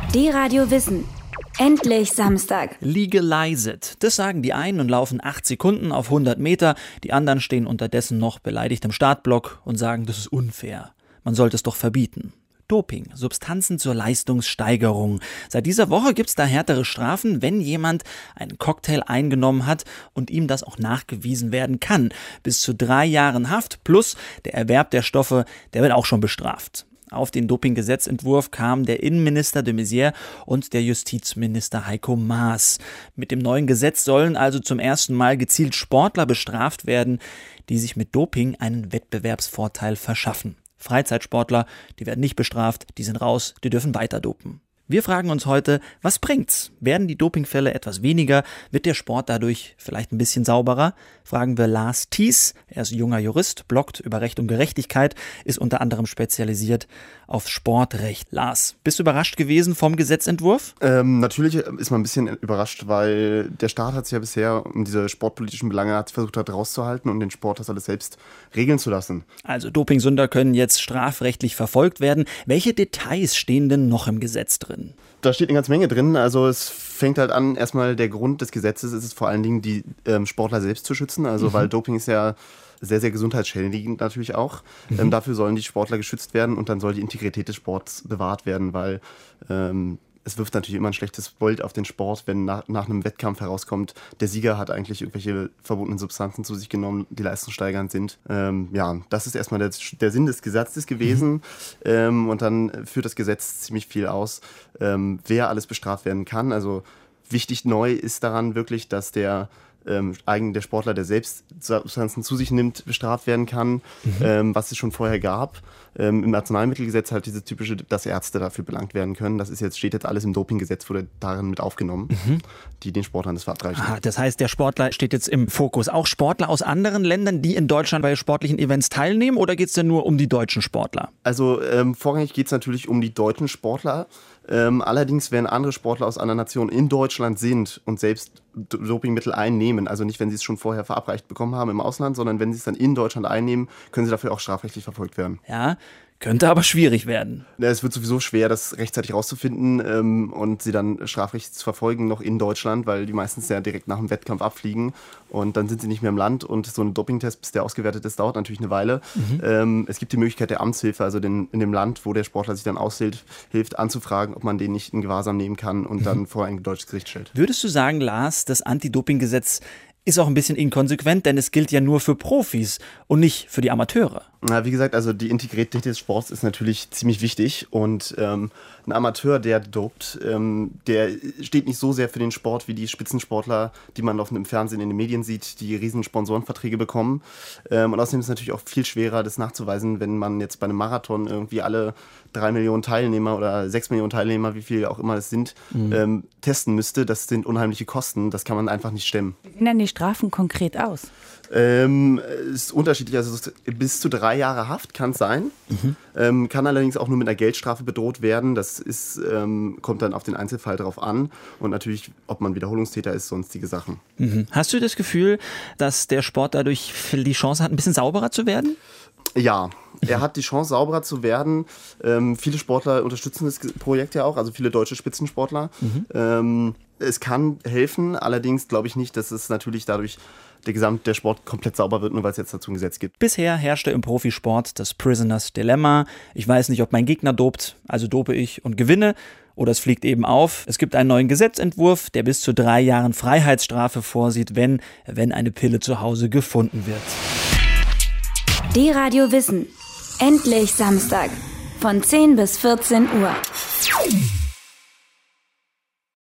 D-Radio Wissen. Endlich Samstag. Legalize it. Das sagen die einen und laufen 8 Sekunden auf 100 Meter. Die anderen stehen unterdessen noch beleidigt im Startblock und sagen, das ist unfair. Man sollte es doch verbieten. Doping, Substanzen zur Leistungssteigerung. Seit dieser Woche gibt's da härtere Strafen, wenn jemand einen Cocktail eingenommen hat und ihm das auch nachgewiesen werden kann. Bis zu 3 Jahren Haft plus der Erwerb der Stoffe, der wird auch schon bestraft. Auf den Dopinggesetzentwurf kamen der Innenminister de Maizière und der Justizminister Heiko Maas. Mit dem neuen Gesetz sollen also zum ersten Mal gezielt Sportler bestraft werden, die sich mit Doping einen Wettbewerbsvorteil verschaffen. Freizeitsportler, die werden nicht bestraft, die sind raus, die dürfen weiter dopen. Wir fragen uns heute, was bringt's? Werden die Dopingfälle etwas weniger? Wird der Sport dadurch vielleicht ein bisschen sauberer? Fragen wir Lars Thies. Er ist junger Jurist, bloggt über Recht und Gerechtigkeit, ist unter anderem spezialisiert auf Sportrecht. Lars, bist du überrascht gewesen vom Gesetzentwurf? Natürlich ist man ein bisschen überrascht, weil der Staat hat sich ja bisher um diese sportpolitischen Belange versucht hat rauszuhalten und den Sport das alles selbst regeln zu lassen. Also Dopingsünder können jetzt strafrechtlich verfolgt werden. Welche Details stehen denn noch im Gesetz drin? Da steht eine ganze Menge drin. Also es fängt halt an, erstmal der Grund des Gesetzes ist es vor allen Dingen, die Sportler selbst zu schützen. Also weil Doping ist ja sehr, sehr gesundheitsschädigend natürlich auch. Dafür sollen die Sportler geschützt werden und dann soll die Integrität des Sports bewahrt werden, weil es wirft natürlich immer ein schlechtes Bild auf den Sport, wenn nach einem Wettkampf herauskommt, der Sieger hat eigentlich irgendwelche verbotenen Substanzen zu sich genommen, die leistungssteigernd sind. Das ist erstmal der Sinn des Gesetzes gewesen. Und dann führt das Gesetz ziemlich viel aus, wer alles bestraft werden kann. Also wichtig neu ist daran wirklich, dass der Sportler, der selbst Substanzen zu sich nimmt, bestraft werden kann, was es schon vorher gab. Im Arzneimittelgesetz halt diese typische, dass Ärzte dafür belangt werden können. Steht jetzt alles im Dopinggesetz, wurde darin mit aufgenommen, die den Sportlern das verabreichen. Aha, das heißt, der Sportler steht jetzt im Fokus. Auch Sportler aus anderen Ländern, die in Deutschland bei sportlichen Events teilnehmen, oder geht es denn nur um die deutschen Sportler? Also vorrangig geht es natürlich um die deutschen Sportler. Allerdings, wenn andere Sportler aus anderen Nationen in Deutschland sind und selbst Dopingmittel einnehmen, also nicht, wenn sie es schon vorher verabreicht bekommen haben im Ausland, sondern wenn sie es dann in Deutschland einnehmen, können sie dafür auch strafrechtlich verfolgt werden. Ja, könnte aber schwierig werden. Ja, es wird sowieso schwer, das rechtzeitig rauszufinden und sie dann strafrechtlich zu verfolgen, noch in Deutschland, weil die meistens ja direkt nach dem Wettkampf abfliegen und dann sind sie nicht mehr im Land und so ein Dopingtest, bis der ausgewertet ist, dauert natürlich eine Weile. Es gibt die Möglichkeit der Amtshilfe, also in dem Land, wo der Sportler sich dann aushilft, anzufragen, ob man den nicht in Gewahrsam nehmen kann und dann vor ein deutsches Gericht stellt. Würdest du sagen, Lars, das Anti-Doping-Gesetz ist auch ein bisschen inkonsequent, denn es gilt ja nur für Profis und nicht für die Amateure. Na, wie gesagt, also die Integrität des Sports ist natürlich ziemlich wichtig und ein Amateur, der dopt, der steht nicht so sehr für den Sport wie die Spitzensportler, die man oft im Fernsehen, in den Medien sieht, die riesen Sponsorenverträge bekommen. Und außerdem ist es natürlich auch viel schwerer, das nachzuweisen, wenn man jetzt bei einem Marathon irgendwie alle 3 Millionen Teilnehmer oder 6 Millionen Teilnehmer, wie viel auch immer es sind, testen müsste. Das sind unheimliche Kosten, das kann man einfach nicht stemmen. Wie sehen denn die Strafen konkret aus? Ist unterschiedlich, also bis zu 3 Jahre Haft kann es sein, kann allerdings auch nur mit einer Geldstrafe bedroht werden, das kommt dann auf den Einzelfall drauf an und natürlich, ob man Wiederholungstäter ist, sonstige Sachen. Hast du das Gefühl, dass der Sport dadurch die Chance hat, ein bisschen sauberer zu werden? Ja, er hat die Chance, sauberer zu werden. Viele Sportler unterstützen das Projekt ja auch, also viele deutsche Spitzensportler. Es kann helfen, allerdings glaube ich nicht, dass es natürlich dadurch der Sport komplett sauber wird, nur weil es jetzt dazu ein Gesetz gibt. Bisher herrschte im Profisport das Prisoners Dilemma. Ich weiß nicht, ob mein Gegner dopt, also dope ich und gewinne. Oder es fliegt eben auf. Es gibt einen neuen Gesetzentwurf, der bis zu 3 Jahren Freiheitsstrafe vorsieht, wenn eine Pille zu Hause gefunden wird. D-Radio Wissen. Endlich Samstag. Von 10 bis 14 Uhr.